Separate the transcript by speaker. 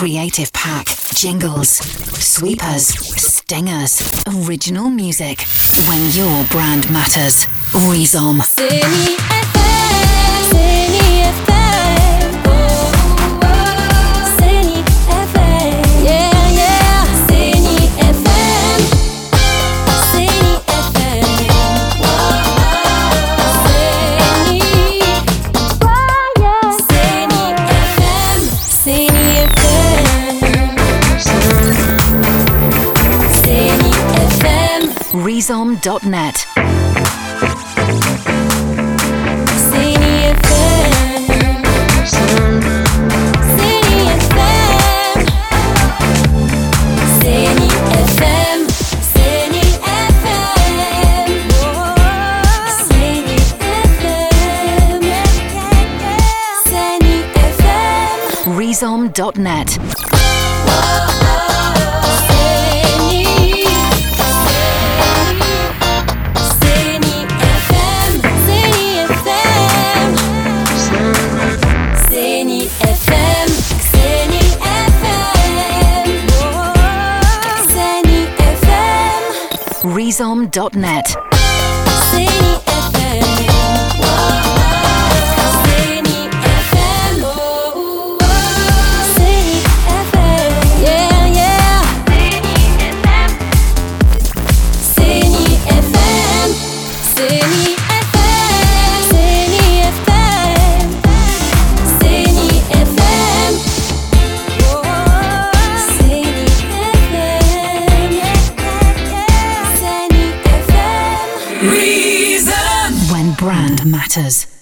Speaker 1: Creative pack, jingles, sweepers, stingers, original music. When your brand matters. Rhizome.
Speaker 2: CNI FM, CNI FM, oh, oh, CNI FM, yeah, yeah, CNI FM, CNI FM, oh, oh, CNI, oh, yeah, CNI FM, CNI FM, CNI FM,
Speaker 1: Rhizome.net. Rhizome.net. Rhizome.net. When brand matters.